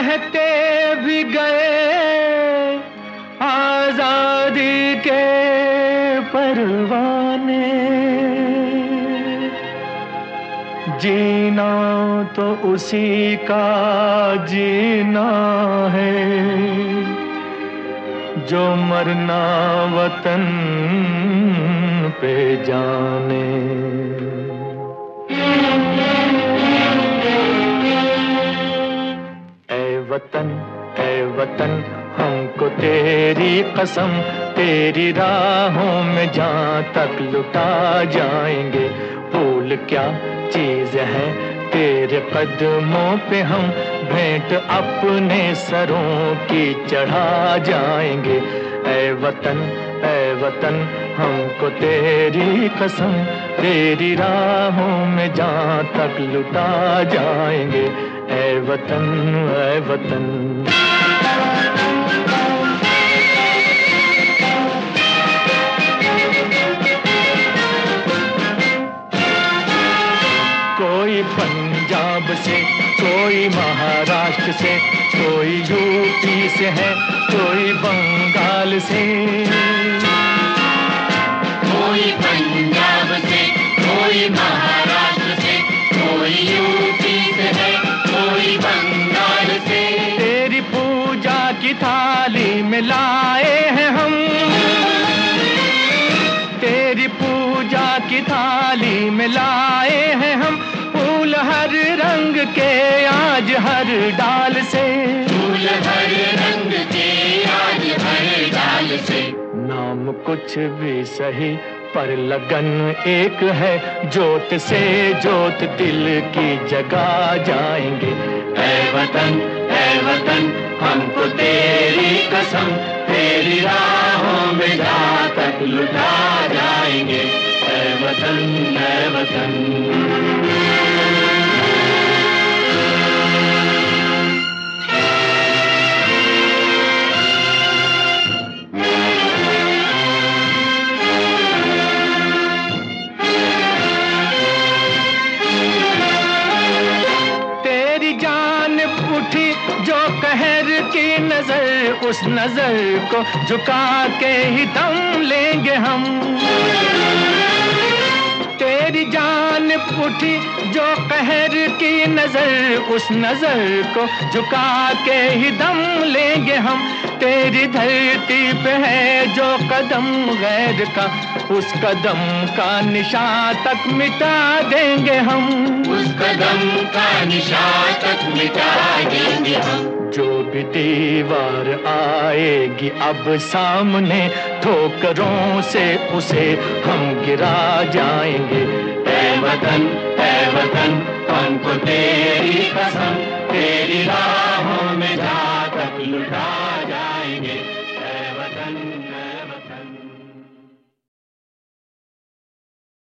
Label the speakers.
Speaker 1: कहते भी गए आजादी के परवाने, जीना तो उसी का जीना है जो मरना वतन पे जाने। ऐ वतन हमको तेरी कसम, तेरी राहों में जहाँ तक लुटा जाएंगे। भूल क्या चीज है तेरे कदमों पे हम भेंट अपने सरों की चढ़ा जाएंगे। ऐ वतन हमको तेरी कसम, तेरी राहों में जहाँ तक लुटा जाएंगे। ऐ वतन कोई पंजाब से, कोई महाराष्ट्र से, कोई यूपी से है, कोई बंगाल से।
Speaker 2: कोई पंजाब से, कोई महाराष्ट्र से, कोई यूपी से है, कोई बंगाल से।
Speaker 1: तेरी पूजा की थाली में लाए हैं हम, तेरी पूजा की थाली में लाए हैं हम फूल हर रंग के आज हर डाल से।
Speaker 2: फूल हर रंग के आज हर डाल से।
Speaker 1: नाम कुछ भी सही पर लगन एक है, जोत से जोत दिल की जगा जाएंगे।
Speaker 2: ऐ वतन हमको तेरी कसम, तेरी राहों में जहाँ तक लुटा जाएंगे। ऐ वतन
Speaker 1: उठी जो कहर की नजर, उस नजर को झुका के ही दम लेंगे हम। तेरी जान उठी जो कहर की नजर, उस नजर को झुका के ही दम लेंगे हम। तेरी धरती पे है जो कदम गैर का, उस कदम का निशान तक मिटा देंगे हम।
Speaker 2: उस कदम का निशान तक मिटा देंगे हम।
Speaker 1: जो भी दीवार आएगी अब सामने, ठोकरों से उसे हम गिरा जाएंगे।
Speaker 2: ऐ वतन हमको तेरी कसम, तेरी राहों में जहाँ तक लुटा